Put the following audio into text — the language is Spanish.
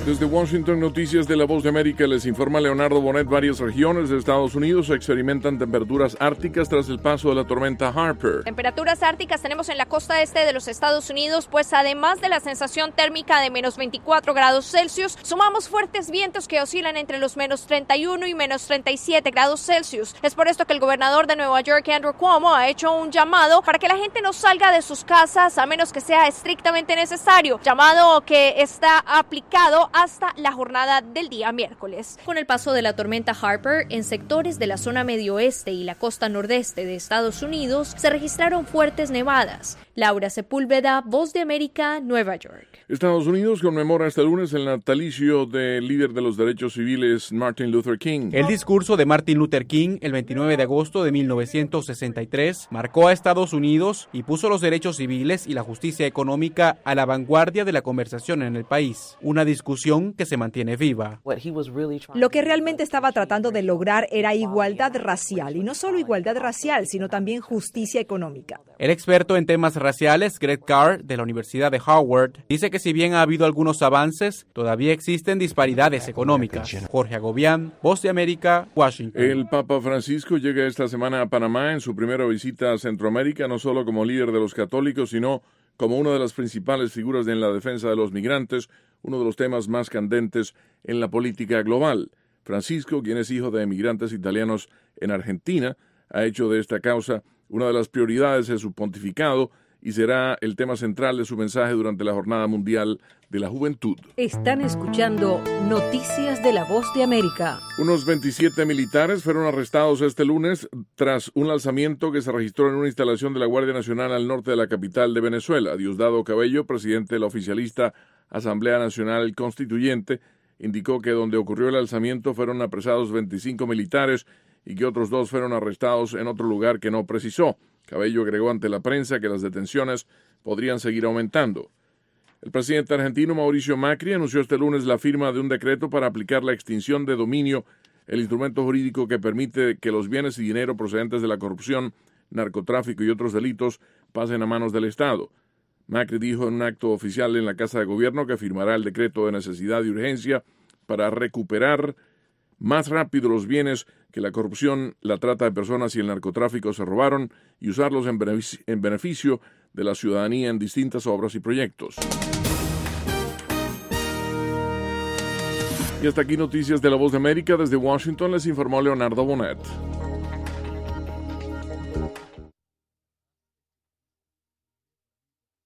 Desde Washington, Noticias de la Voz de América, les informa Leonardo Bonet. Varias regiones de Estados Unidos experimentan temperaturas árticas tras el paso de la tormenta Harper. Temperaturas árticas tenemos en la costa este de los Estados Unidos, pues además de la sensación térmica de menos 24 grados Celsius, sumamos fuertes vientos que oscilan entre los menos 31 y menos 37 grados Celsius. Es por esto que el gobernador de Nueva York, Andrew Cuomo, ha hecho un llamado para que la gente no salga de sus casas a menos que sea estrictamente necesario. Llamado que está aplicado hasta la jornada del día miércoles. Con el paso de la tormenta Harper, en sectores de la zona medio oeste y la costa nordeste de Estados Unidos se registraron fuertes nevadas. Laura Sepúlveda, Voz de América, Nueva York. Estados Unidos conmemora este lunes el natalicio del líder de los derechos civiles, Martin Luther King. El discurso de Martin Luther King, el 29 de agosto de 1963, marcó a Estados Unidos y puso los derechos civiles y la justicia económica a la vanguardia de la conversación en el país. Una discusión que se mantiene viva. Lo que realmente estaba tratando de lograr era igualdad racial, y no solo igualdad racial, sino también justicia económica. El experto en temas raciales, Greg Carr, de la Universidad de Howard, dice que si bien ha habido algunos avances, todavía existen disparidades económicas. Jorge Agobián, Voz de América, Washington. El Papa Francisco llega esta semana a Panamá en su primera visita a Centroamérica, no solo como líder de los católicos, sino como una de las principales figuras en la defensa de los migrantes, uno de los temas más candentes en la política global. Francisco, quien es hijo de emigrantes italianos en Argentina, ha hecho de esta causa una de las prioridades de su pontificado y será el tema central de su mensaje durante la Jornada Mundial de la Juventud. Están escuchando Noticias de la Voz de América. Unos 27 militares fueron arrestados este lunes tras un lanzamiento que se registró en una instalación de la Guardia Nacional al norte de la capital de Venezuela. Diosdado Cabello, presidente de la oficialista Asamblea Nacional Constituyente, indicó que donde ocurrió el alzamiento fueron apresados 25 militares y que otros 2 fueron arrestados en otro lugar que no precisó. Cabello agregó ante la prensa que las detenciones podrían seguir aumentando. El presidente argentino Mauricio Macri anunció este lunes la firma de un decreto para aplicar la extinción de dominio, el instrumento jurídico que permite que los bienes y dinero procedentes de la corrupción, narcotráfico y otros delitos pasen a manos del Estado. Macri dijo en un acto oficial en la Casa de Gobierno que firmará el decreto de necesidad y urgencia para recuperar más rápido los bienes que la corrupción, la trata de personas y el narcotráfico se robaron y usarlos en beneficio de la ciudadanía en distintas obras y proyectos. Y hasta aquí Noticias de la Voz de América. Desde Washington les informó Leonardo Bonet.